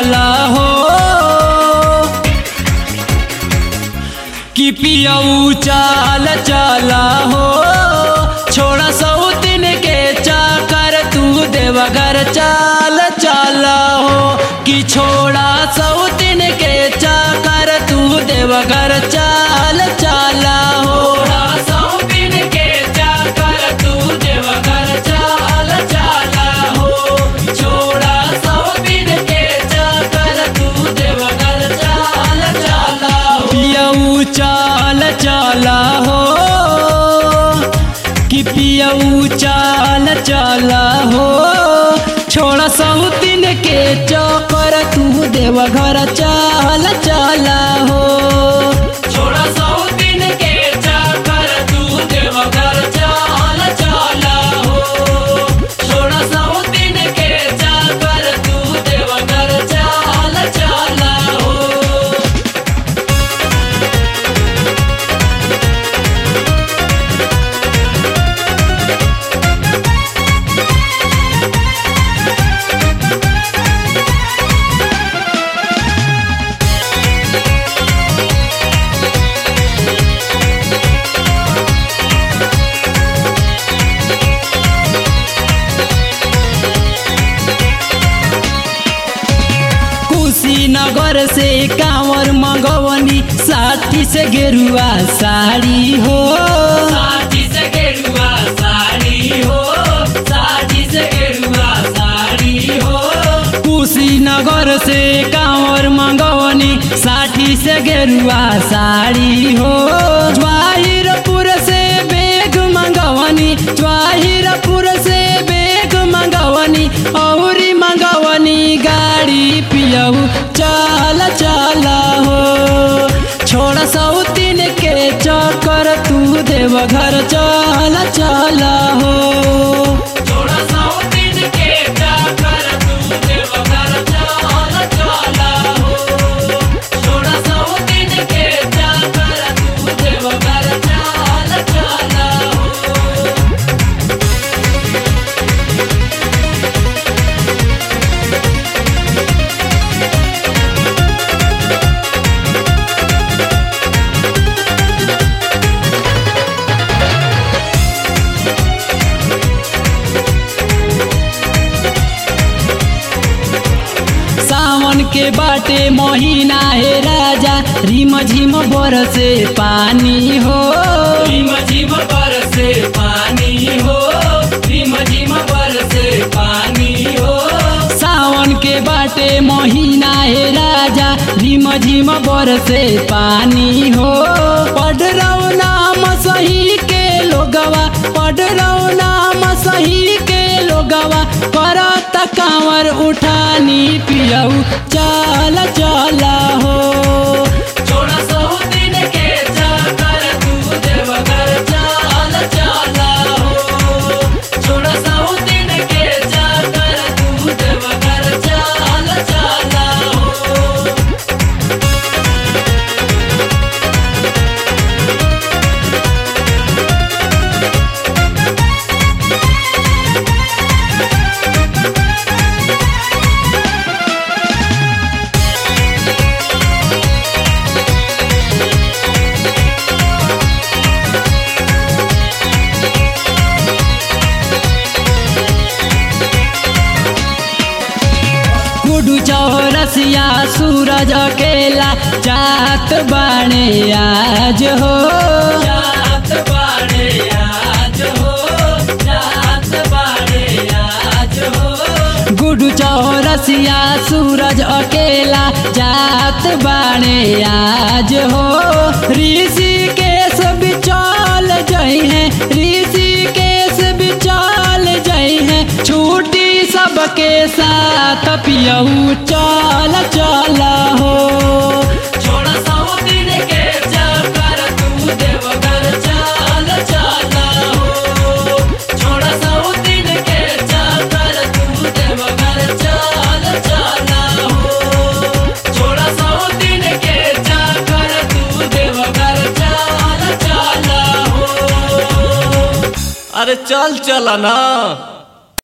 चला हो कि पियऊ चाल चला हो। छोड़ा सौतीन के चाकर तू देवघर चाल चला हो कि छोड़ा सौतीन के चाकर तू देवघर चाल चला हो। सौतीन के चाकर तू देवघर चाल चला हो। छोड़ा सौतीन के चाकर तू देवघर चाल चला हो। पियऊ चाल चला हो कि पियऊ चाल चला हो। छोड़ा सौतीन के चक्कर तू देवघर चाल चला हो। छोड़ा सौतीन के चक्कर तू देवघर चाल चला हो। छोड़ा सौतीन के चक्कर तू देवघर चाल चला हो। कुशीनगर से कांवर मंगवनी साठी से गेरुआ साड़ी हो। साठी से गेरुआ साड़ी हो। साठी से गेरुआ साड़ी हो। कुशीनगर से कांवर मंगवनी साठी से गेरुआ साड़ी हो। जवाहिरपुर से बैग मंगवनी। जवाहिरपुर से बैग मंगवनी औरी मंगवनी गाड़ी पियऊ चाल चला हो। छोड़ा सौतीन के चक्कर तू देवघर चाल चला हो। छोड़ा सौतीन के चक्कर तू देवघर चाल चला हो। छोड़ा सौतीन के चक्कर तू देवघर चाल चला हो। सावन के बाटे महीना है राजा रिम झिम बरसे पानी हो। रिम झिम बरसे पानी हो। रिम झिम बरसे पानी हो। सावन के बाटे महीना है राजा रिम झिम बरसे पानी हो। पढ़ रहो नाम सही के लोगवा। पढ़ रहो नाम सही के लोगवा। करत कांवर उठानी पियऊ चाल चला हो। छोड़ा सौतीन के चक्कर तू देवघर चाल चला हो। छोड़ा सौतीन के चक्कर तू देवघर चाल चला हो। चौरसिया सूरज अकेला जात बाणे आज हो। जात बाणे आज हो। जात बाणे आज हो। गुडू चौरसिया सूरज अकेला जात बाणे आज हो। ऋषिकेश बिचाल जई है। ऋषिकेश बिचाल जई है। छूटी सबके साथ पियऊ चाल चला हो। छोड़ा सौतीन के चक्कर तू देवघर चाल चला हो। छोड़ा सौतीन के चक्कर तू देवघर चाल चला हो। छोड़ा सौतीन के चक्कर तू देवघर चाल चला हो। अरे चल चला ना।